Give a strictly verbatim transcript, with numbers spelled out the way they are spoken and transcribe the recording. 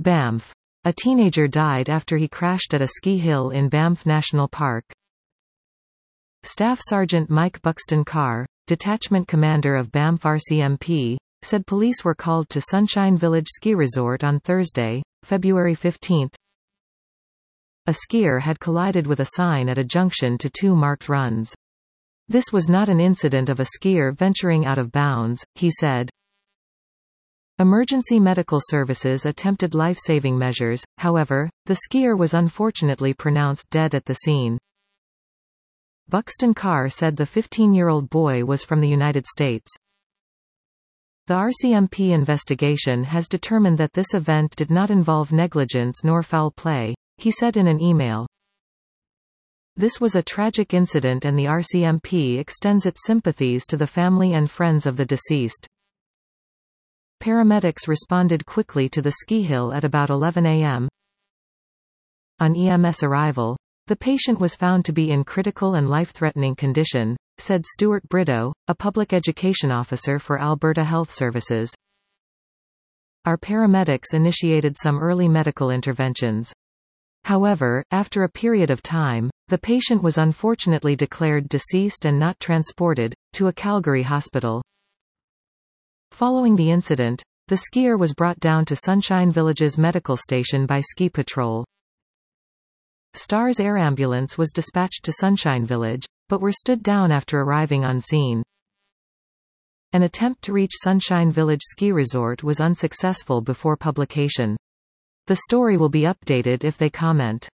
Banff. A teenager died after he crashed at a ski hill in Banff National Park. Staff Sergeant Mike Buxton Carr, detachment commander of Banff R C M P, said police were called to Sunshine Village Ski Resort on Thursday, February fifteenth. A skier had collided with a sign at a junction to two marked runs. This was not an incident of a skier venturing out of bounds, he said. Emergency medical services attempted life-saving measures, however, the skier was unfortunately pronounced dead at the scene. Buxton Carr said the fifteen-year-old boy was from the United States. The R C M P investigation has determined that this event did not involve negligence nor foul play, he said in an email. This was a tragic incident and the R C M P extends its sympathies to the family and friends of the deceased. Paramedics responded quickly to the ski hill at about eleven a m On E M S arrival, the patient was found to be in critical and life-threatening condition, said Stuart Brito, a public education officer for Alberta Health Services. Our paramedics initiated some early medical interventions. However, after a period of time, the patient was unfortunately declared deceased and not transported to a Calgary hospital. Following the incident, the skier was brought down to Sunshine Village's medical station by Ski Patrol. Stars Air Ambulance was dispatched to Sunshine Village, but were stood down after arriving on scene. An attempt to reach Sunshine Village Ski Resort was unsuccessful before publication. The story will be updated if they comment.